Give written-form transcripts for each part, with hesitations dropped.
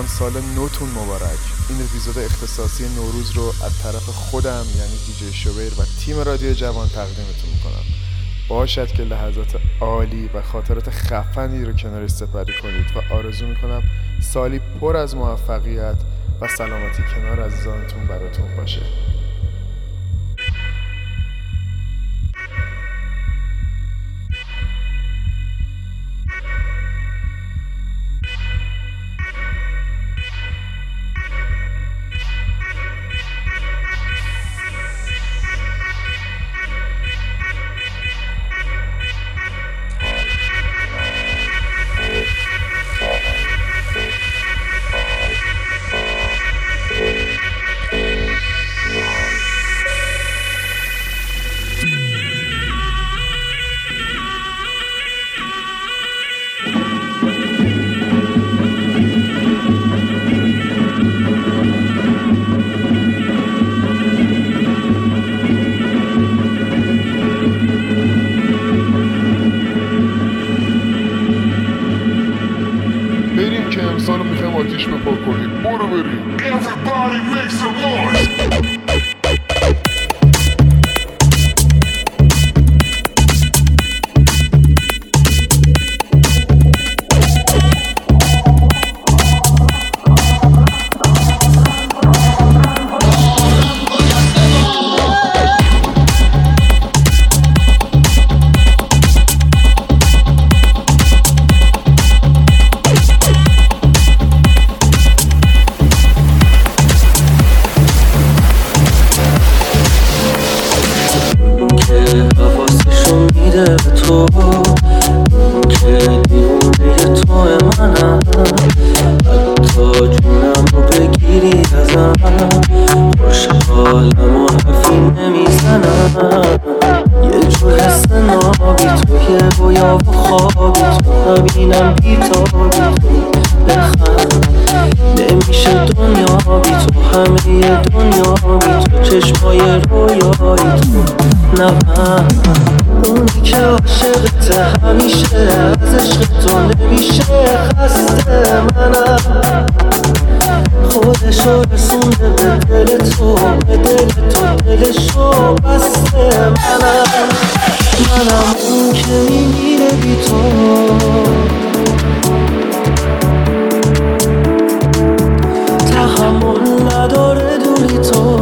سال نوتون مبارک. این اپیزود اختصاصی نوروز رو از طرف خودم یعنی دیجی شوبیر و تیم رادیو جوان تقدیمتون میکنم. باشد که لحظات عالی و خاطرات خفنی رو کنارش سپری کنید و آرزو میکنم سالی پر از موفقیت و سلامتی کنار عزیزانتون براتون باشه. بریم که انسانو میخوایم آتیش بپا کنیم. برو بریم. Everybody make some noise. به تو که دیونه تو منم، حتی جونم رو بگیری ازم، خوشحالم و حرفی نمیزنم. یه جور حس نابی توی رویا و خوابی تو، نبینم بیتابی تو بخند. نمیشه دنیا بی تو، همه دنیا بی تو، چشمای رویایی تو نبند. اونی که عاشقته همیشه، از عشق تو نمیشه خسته. منم خودشو رسونده به دل تو، به دل تو دلشو بسته. منم اون که میمیره بی تو، تحمل نداره دوری تو.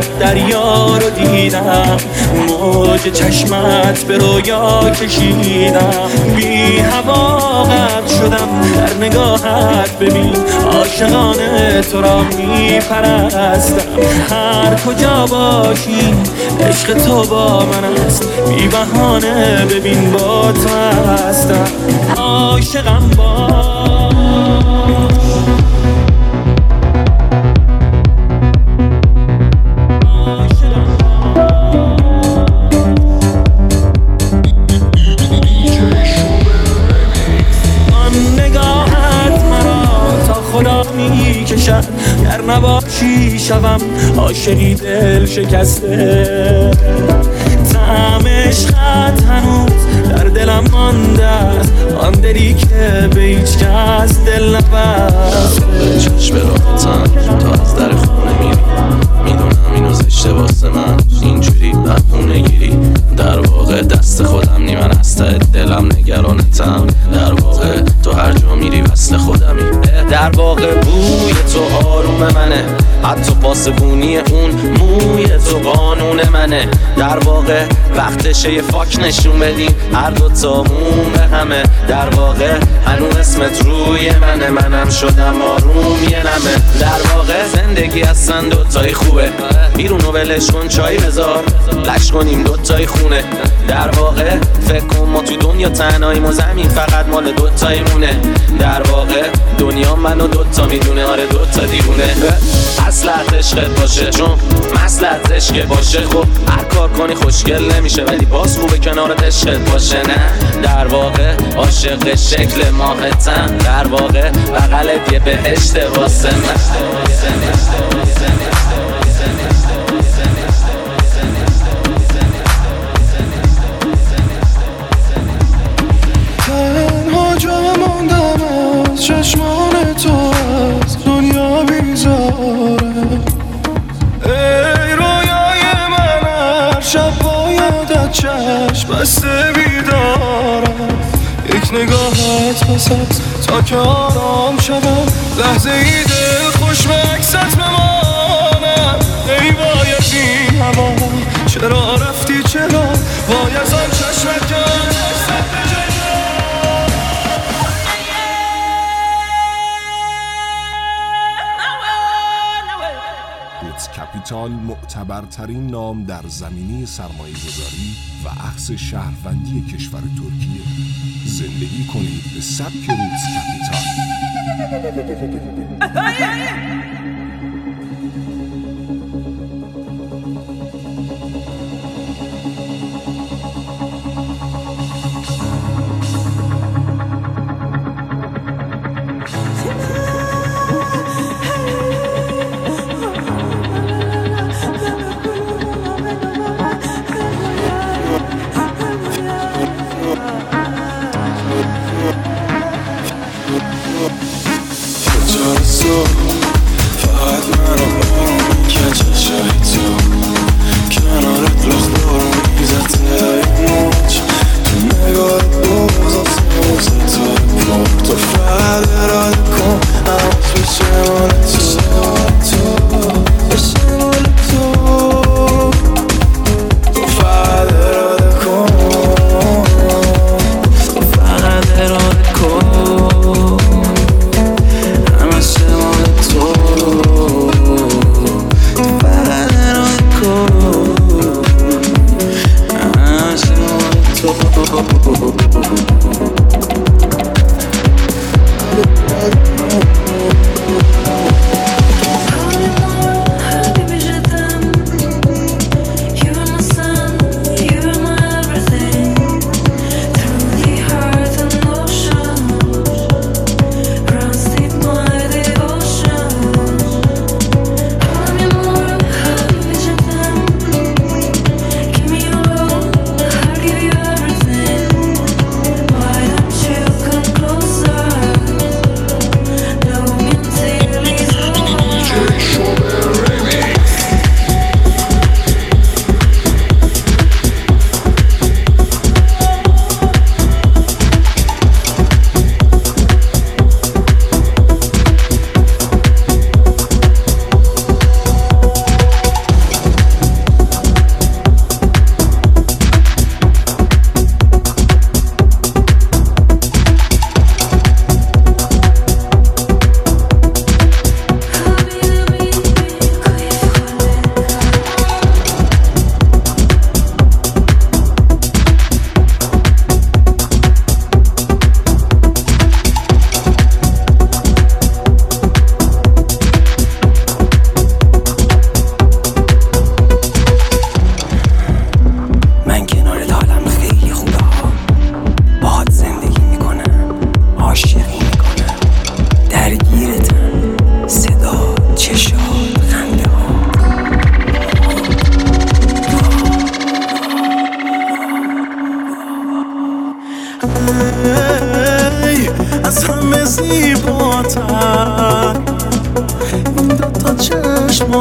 دریا رو دیدم، موج چشمت به رویا کشیدم، بی هوا غرق شدم در نگاهت، ببین عاشقانه تو را میپرستم، هر کجا باشی عشق تو با من است، بی بهانه ببین با تو هستم، عاشقم باش. میکشد گر نباشی شوم عاشقی دل شکسته، طعم عشقت هنوز در دلم مانده است، آن دلی که به هیچ کس دل نبسته. چشم راحتم تا از در خونه میری، میدونم اینو زشته واسه من اینجوری بهونه گیری، در واقع دست خودم نی، من از ته دلم نگرانتم، در واقع تو هر جا میری وصل خودمی، در واقع بوی تو آروم منه، حتی پاسبونی اون موی تو قانون منه، در واقع وقتشه یه فاک نشون بدیم هر دوتامون به همه، در واقع هنوز اسمت روی منه، منم شدم آروم یه نمه، در واقع زندگی اصلا دوتایی خوبه، بیرونو ولش کن چای بذار لش کنیم دوتایی خونه، در واقع فکر کن ما تو دنیا تنهاییم و زمین فقط مال دوتایی مونه، در واقع دنیا منو دوتا میدونه، آره دوتا دیوونه، اصلت عشقت باشه چون مصلحت عشق باشه، خب هر کار کنی خوشگل نمیشه ولی باز خوبه کنارت عشقت باشه، نه در واقع عاشق شکل ماهتم، در واقع بغلت یه بهشت واسه من. تنها جا موندم از چشمان تو، از دنیا بیزارم، ای رویای من هر شب با یادت چشم بسته بیدارم، یک نگاهت بس است تا که آرام شدم، لحظه ای دل خوش به عکست بمانم، ای وای از این هوا چرا رفتی چرا، وای از آن چشمت که کپیتال معتبرترین نام در زمینه سرمایه گذاری و اخذ شهروندی کشور ترکیه. زندگی کنید به سبک روتس کپیتال.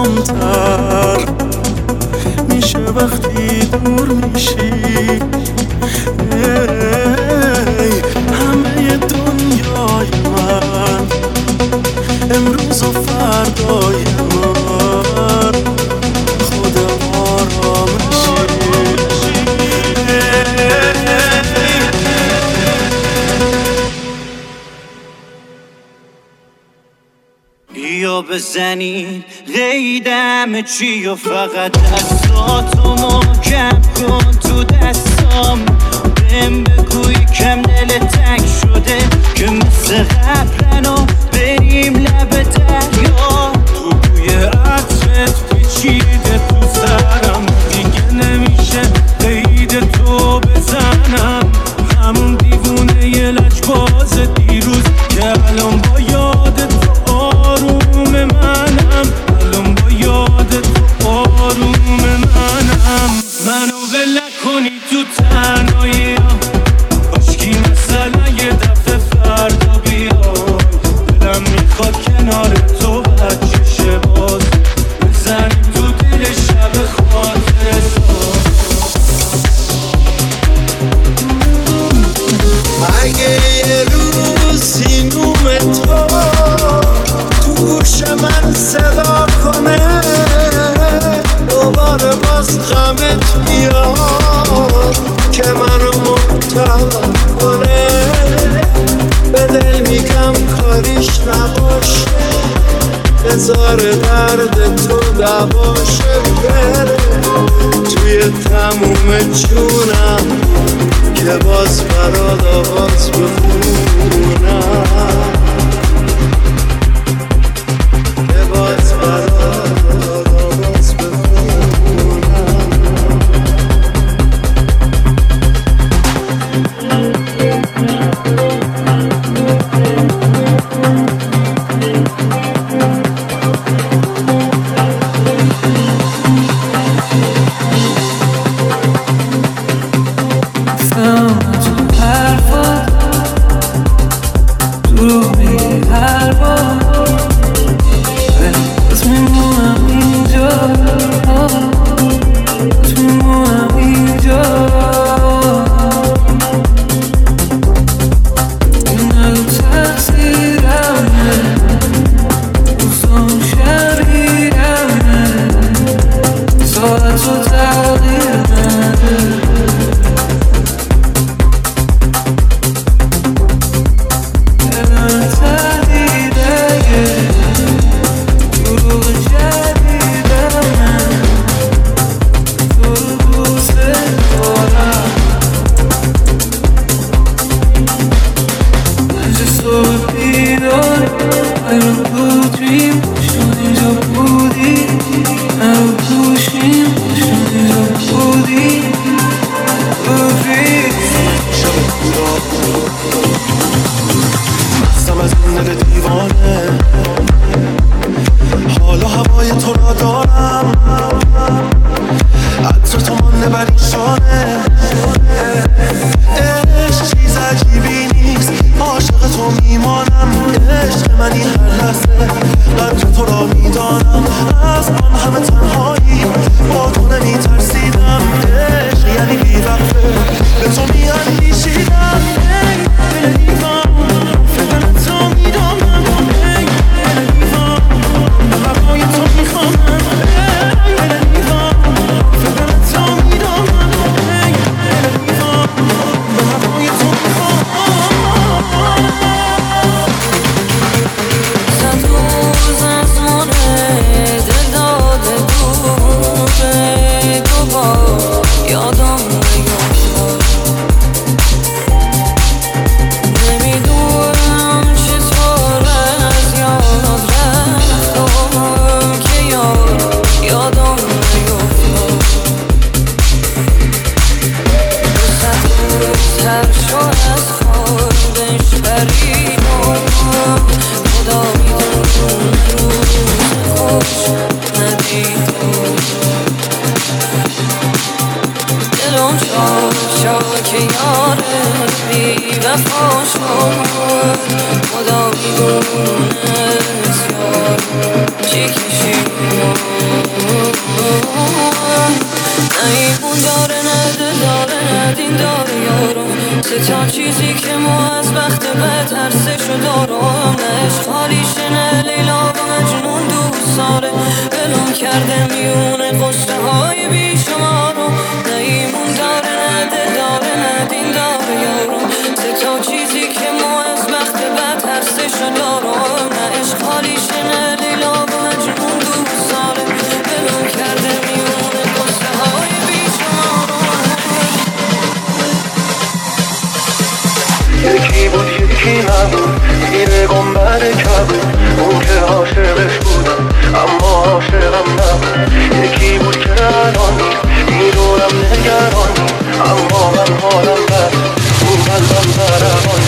کمتر میشه وقتی دور میشی. همه دنیای من امروز و فردای من خود آرامشی. بیا بزنین قیدم چی و فقط دستاتو محکم کن تو دستام. بهم بگو یکم دل تنگ شده که مثل قبلن و بریم لب دریا. تو بوی عطرت پیچیده تو سرم دیگه نمیشه قید تو بزنم. همون دیوونه ی لجباز دیروز که الان با یادت تو آروم منم. الان با یادت تو آروم منم. منو ول نکنی تو تنهاییم کاشکی مثلا یه دفعه فردا بیای. دلم میخواد کنار تو بچه شه باز بزنیم تو دل شب خاطر ساز. اگه یه روز سینوم تو گوش من صدا کنه دوباره باز غمت بیاد که منو مبتلا کنه. به دل میگم کاریش نباشه بذار درد تو دواشه بره توی تموم جونم که باز برات آواز بخونم. که باز برات آواز بخونم. چی کشید ایمون داره نده داره ندین داره یارم سه تا چیزی که ما از وقت بد ترسشو دارم نه عشق حالیشه نه لیلا و مجنون دوست داره بلون کرده میونه قصه های بیشمارم نه ایمون داره نده داره ندین داره یارم سه تا چیزی که ما از وقت بد ترسشو دارم نه عشق حالیشه نه لیلا و مجنون دوست داره بلون کرده میونه قصه های یکی بود یکی نبود میره گنبد کبود اون که عاشقش بودم اما عاشقم نبود یکی بود که الان نیست میدونم نگران نیست اما من حالم بد اون قلبم برهان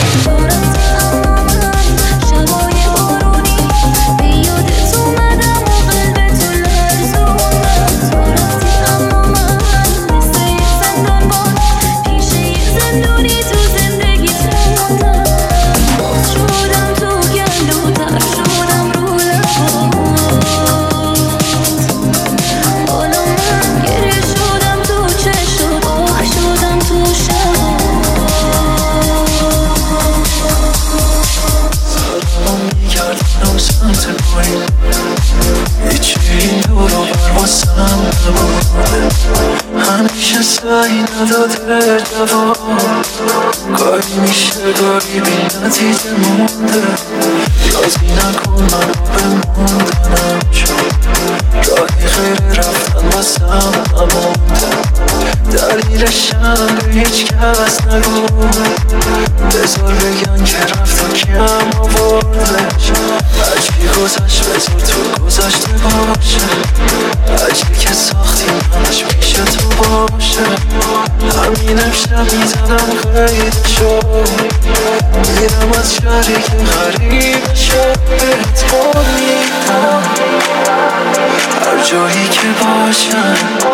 همیشه سعی نداده جواب گاهی میشه گاهی بی نتیجه مونده یازی نکن منو بموندنم چون راهی خیلی رفتن واسم نمونده دلیلشم به هیچ کس نگو بذار بگن که رفت و کیم آوردش هرچی گذشت بذار تو گذشته باشه هرچی که ساختیم همش پیش تو باشه همین امشب میزنم قیدشو میرم از شهری که غریبشو بهت قول میدم هر جایی که باشم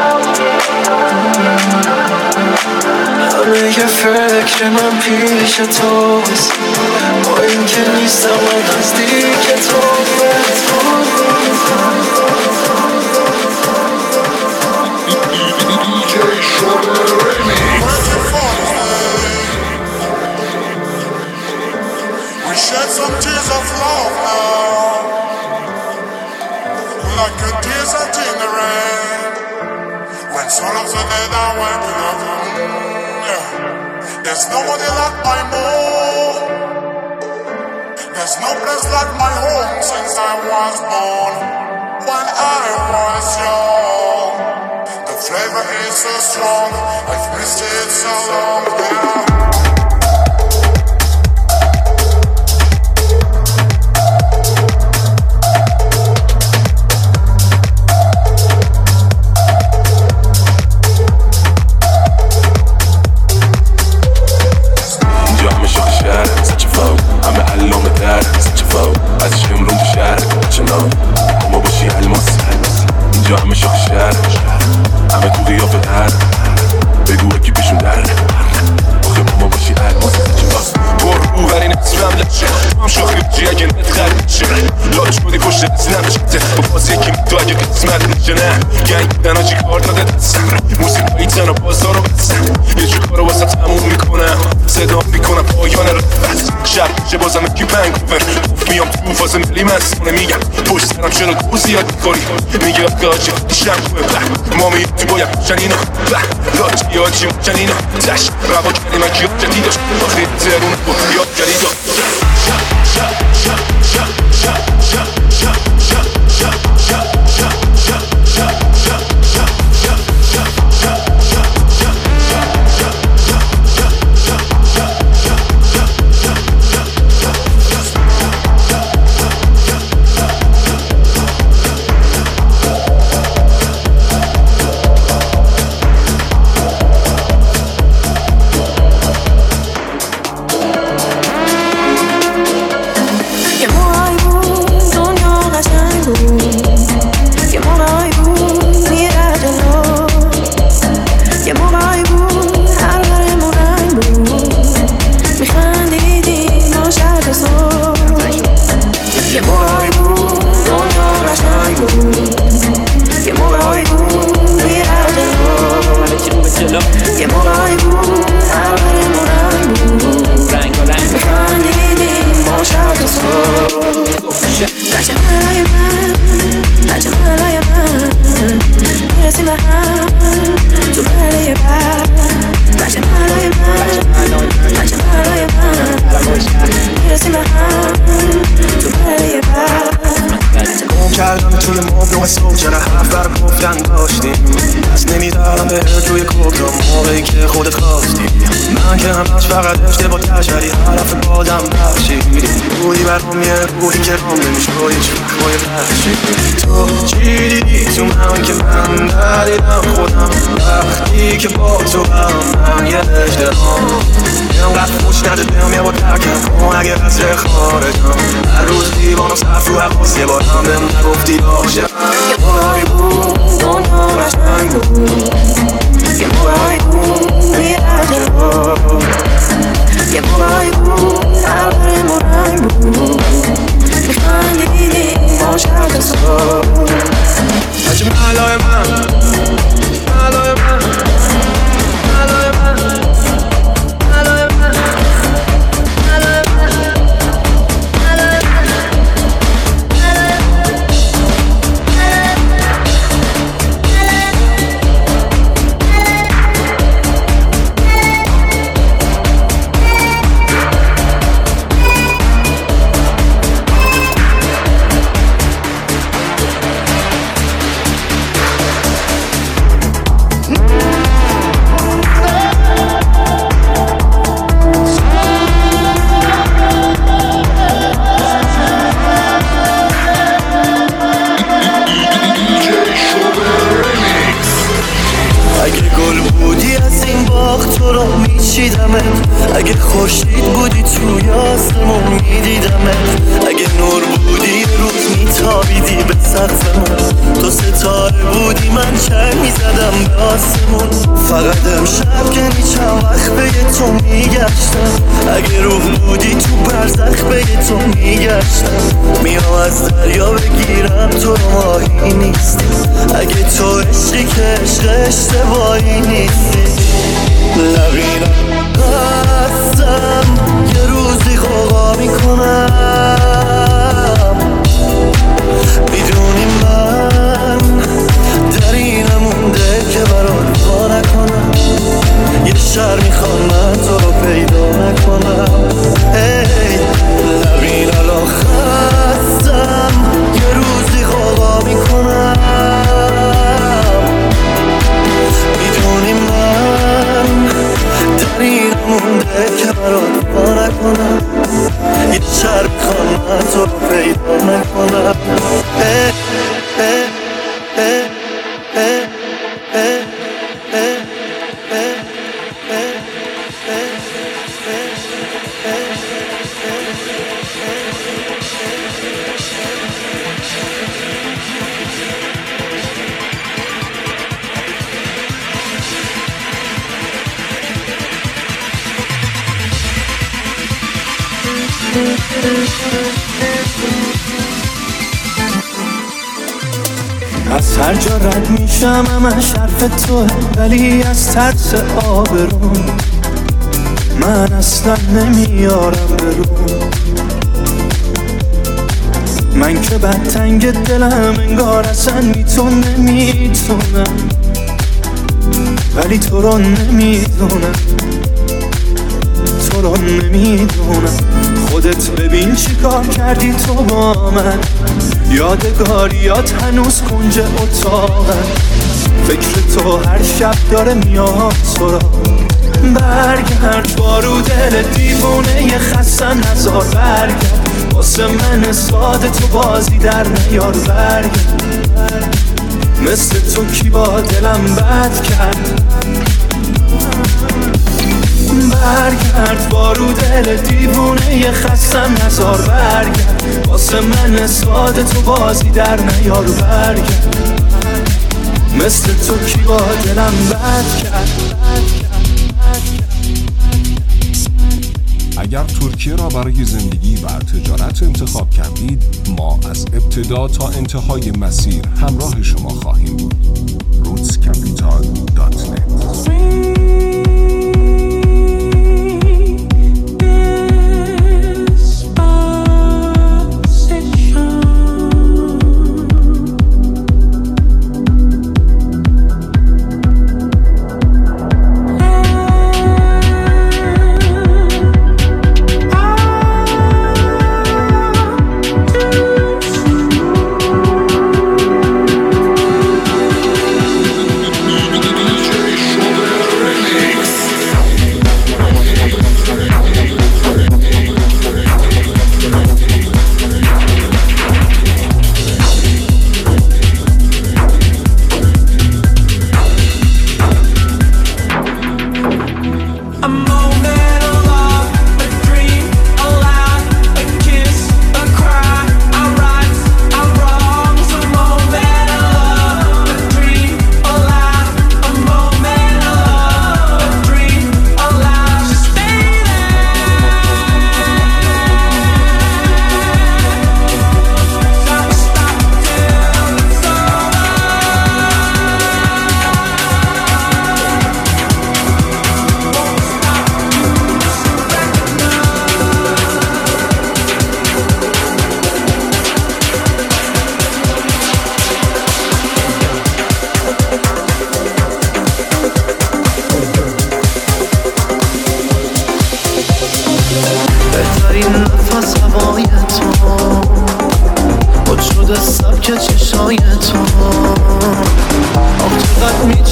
همه یه فکر من پیش توست با این که نیستم من نزدیک تو بهت قول میدم We shed some tears of love now, like a desert in the rain. When sun of the dead are waking up, yeah. There's nobody like my mom. There's no place like my home since I was born. When I was young, the flavor is so strong. I've missed it so long, yeah. اینجا همه شاخ شهر همه تو قیافه هر بگو اکی پیشون در آخه ماما باشی الماس پر رو برین اسمم لچه هم شاخی بچی اگه نت خرید شه لاچ بودی پشت اسنم شده با باز یکی تو اگه قسمت نشه نه گنگ بودن آجی کار داده دستم موسیقایی تن و بازار رو بستم یه جو کار رو واسه تموم میکنم صدا میکنم پایان رفت شب چه بازم اکی بنگوور میام تو فاز ملی مستونه میگم پشت سرم چرا تو زیاد میکنی میگه آقا آجی شم خوبه ما میگه تو باید چنینا لاچی آجی چنینا تش روا کردی من کیاد جدی داشت آخری ترون بود یاد کردی داشت که موهای بود میرسیم به هم تو برای گم کردم توی مبلغ صبح چرا حرف بر گفتن داشتیم از نمیدارم به روی کوکرام موقعی که خودت خواستی من که همش فقط اشتباه کش ولی حرف بادم بخشیدی بودی برام یه روحی که رام نمیشه هیچ وقت باید بخشیدی تو چی دیدی تو من که من ندیدم خودم وقتی که با تو من یه اجترام اینقدر خوش نده بهم یه بار ترکم کن اگه قصر خارجم هر روز دیوان و صرف رو حواس یه بار هم بهم نگفتی باشه یه باری بود دنیا قشنگ بود یه باری بود میرد رو یه باری بود قلبمون رنگ بود میخندیدیم ما شب تا صبح عجب علای من علای من علای من علای من علای من اگه خورشید بودی توی آسمون میدیدمت اگه نور بودی یه روز میتابیدی به سقف من تو ستاره بودی من چنگ میزدم به آسمون فقط امشب که چند وقت به تو میگشتم اگه روح بودی تو برزخ به تو میگشتم میام از دریا بگیرم تو رو ماهی نیستی اگه تو عشقی که عشق اشتباهی نیستی نبینم هستم یه روزی خوقا میکنم میدونی من در این مونده که برات وا نکنم یه شهر میخوام من تو رو پیدا نکنم هی نبین الان خستم یه روزی خوقا میکنم میدونی من در این مونده که برات وا نکنم یه شهر میخوام من تو رو پیدا نکنم از هر جا رد میشم همش حرف توه ولی از ترس آبرون من اصلا نمیارم برون من که بدتنگ دلم انگار اصلا نمیتونم ولی تو رو نمیدونم تو رو نمیدونم خودت ببین چی کار کردی تو با من یادگاریات هنوز کنج اتاقن فکر تو هر شب داره میاد سرا برگرد بارو دل دیوونه یه خسته نزار برگرد واسه من ساده تو بازی در نیار برگرد مثل تو کی با دلم بد کرد برگرد بارو دل دیوونه یه خستم نزار برگرد واسه من ساده تو بازی در نیار برگرد مثل تو کی با دلم بد کرد اگر ترکیه را برای زندگی و تجارت انتخاب کردید ما از ابتدا تا انتهای مسیر همراه شما خواهیم بود. rootscapital.net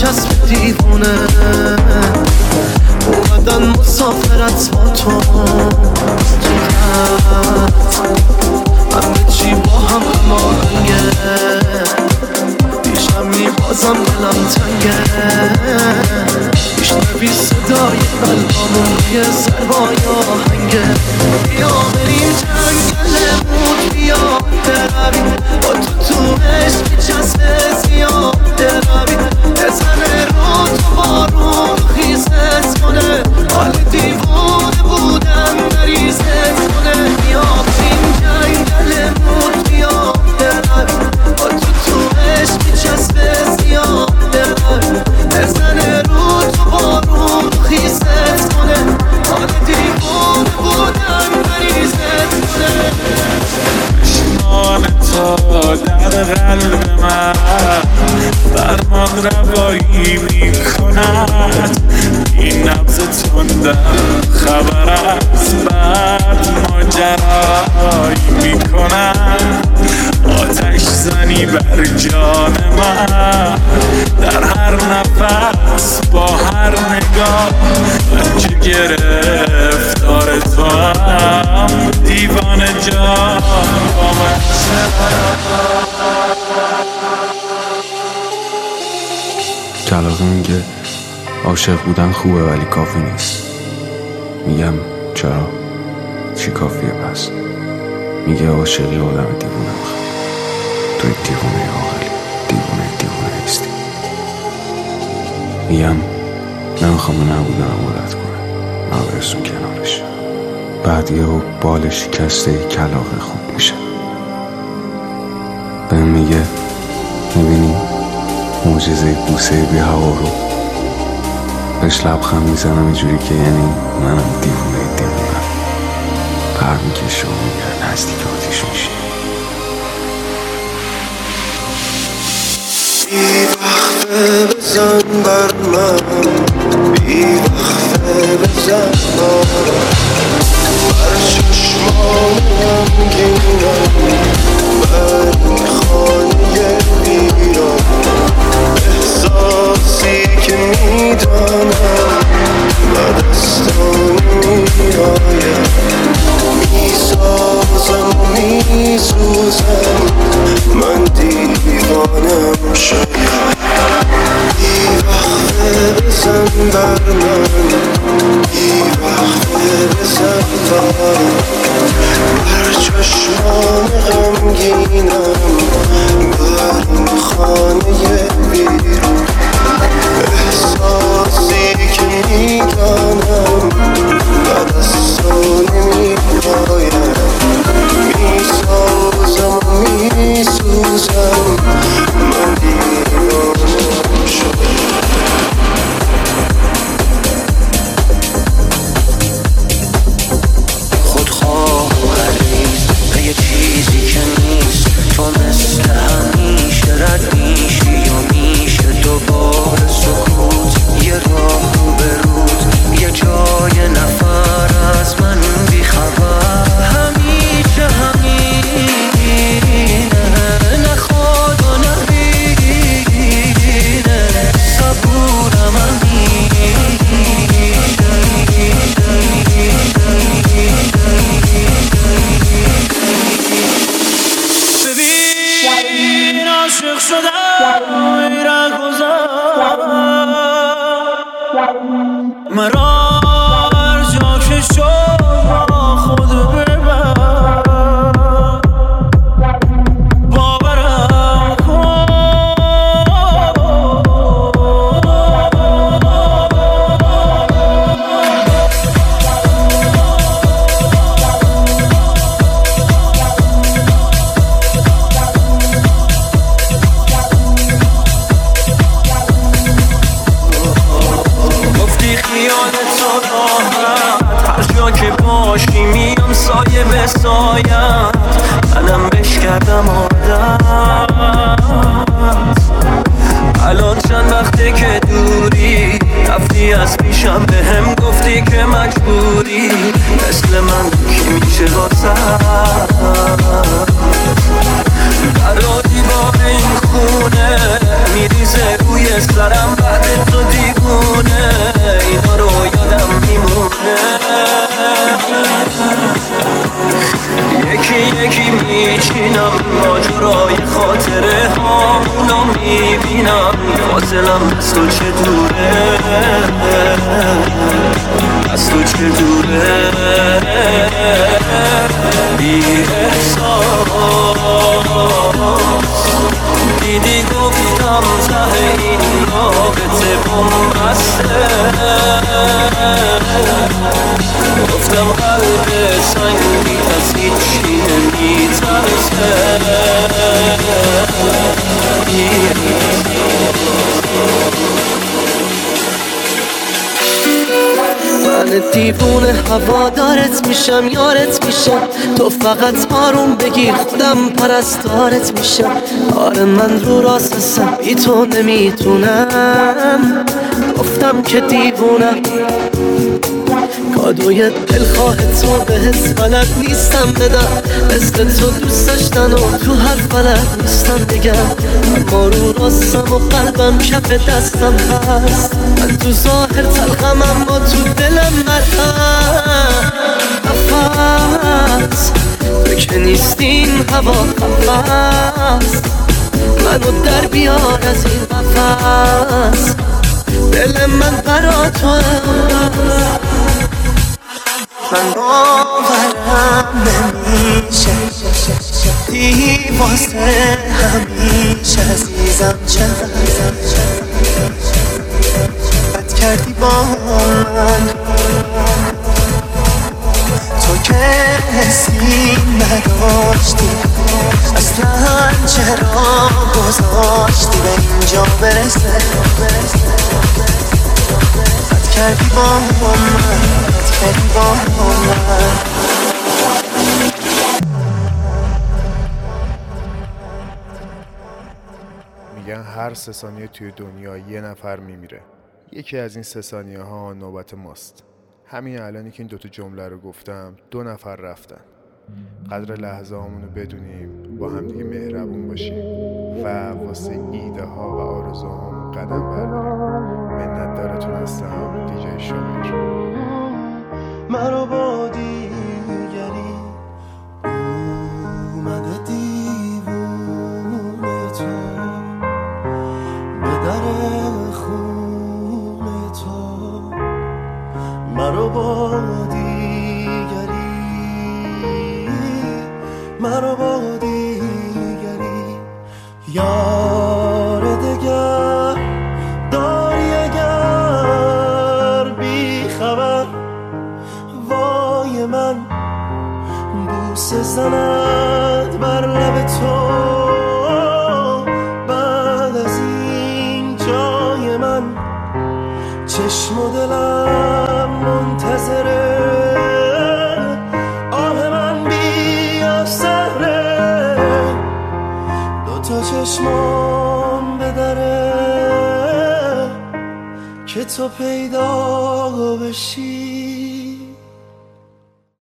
میچسب دیوونه اومدن مسافرت با تو همه چی با هم هماهنگه پیشم میبازم دلم تنگه میشنوی صدای قلبامون روی سربای آهنگه بیا بریم جنگلمون بیا برویم با تو عشق میچسب زیاد برویم بزنه رو تو بارون خیزت کنه حال دیوونه بودن مریضت کنه بیا بریم جنگلمون بیا برویم با تو عشق میچسب زیاد برویم بزنه رو تو بارون خیزت کنه حال دیوونه بودن مریضت کنه چشمان تو در قلب من فرمان روایی میکند این نبض تندم خبر از بعد ماجرایی میکند آتش زنی بر جان من در هر نفس با هر نگاه من چه گرفتار تو هم دیوانه جان با من کلاغی میگه عاشق بودن خوبه ولی کافی نیست. میگم چرا؟ چی کافیه پس؟ میگه عاشقی آدم دیوونه بخواه. توی دیوونه عاقلی، دیوونه نیستی. میگم نمیخوام به نبودنم عادت کنه، من برسون کنارش. بعد یهو بالش شکسته کلاغه خوب میشه. بهم میگه میبینی معجزه بوسه بی هوا رو بهش لبخند میزنم اینجوری که یعنی منم دیوونه پر میکشه و میگه نزدیک آتیش میشه. بی وقفه بزن بر من بی وقفه بزن بر چشمان غمگینم بر این خانه ویران احساسی که میدانم و دستان میآیم میسازم و میسوزم من دیوانم شاید بی وقفه بزن بر من بی وقفه بزن بر چشمان غمگینم بر این خانه بیرون احساسی که میدانم و دستان میپایم میسازم و میسوزم من دیوانم شدم. خودخواه و غریز به یه چیزی که نیست تو مثل همیشه رد میشی یا میشه دوباره سکوت یه راه رو به رود یه جای نفر از من بیخبر همیشه همینه نه خدا نه بینه صبورم ببین عاشق شدم ره گذار مرا هر جا که شد خود ببر باورم کن گفتی خیالت راحت هر جا که باشی میام سایه به سایت منم بش کردم عادت الان چند وقته که دوری رفتی از پیشم بهم گفتی که مجبوری مثل من کی میشه واسه در دیوار این خونه میریزه روی سرم بعد میشینم ماجرای خاطره هامونو میبینم فاصلم از تو چه دوره از تو چه دوره بی احساس دیدی گفتم ته این رابطه بومبسته گفتم قلب سنگی از هیچی نمیترسه من دیوونه هوادارت میشم یارت میشم تو فقط آروم بگیر خودم پرستارت میشم آره من رو راستم بی تو نمیتونم گفتم که دیوونم کادوی دلخواه تو بهت بلد نیستم بدم مثل تو دوست داشتن و تو هر بلد نیستم بگم اما رو راستم و قلبم کف دستم هست من تو ظاهر تلخم اما تو دلم نفس تو که نیستین هوا خفست منو در بیار از این قفس دل من برا تو من باورم نمیشه دی واسه همیشه عزیزم چقدر بد کردی با من تو که حسی نداشتی اصلا چرا گذاشتی به اینجا برسه بد کردی با من میگن هر 3 ثانیه توی دنیا یه نفر میمیره. یکی از این 3 ثانیه ها نوبت ماست. همین الانی که این 2 جمله رو گفتم 2 نفر رفتن. قدر لحظه هامونو بدونیم، با هم دیگه مهربون باشیم و واسه ایده ها و آرزوهامون قدم برداریم. منتدارتون هستم دیجی شومیر. مرا با دیگری اومده دیوونه تو به در خونه تو مرا با دیگری مرا با دیگری یار دگر داری اگر بی خبر وای من بوسه زند بر لب تو بعد از این جای من چشم و دلم منتظره آه من بیا سهره 2 چشمام بدره که تو پیدا بشی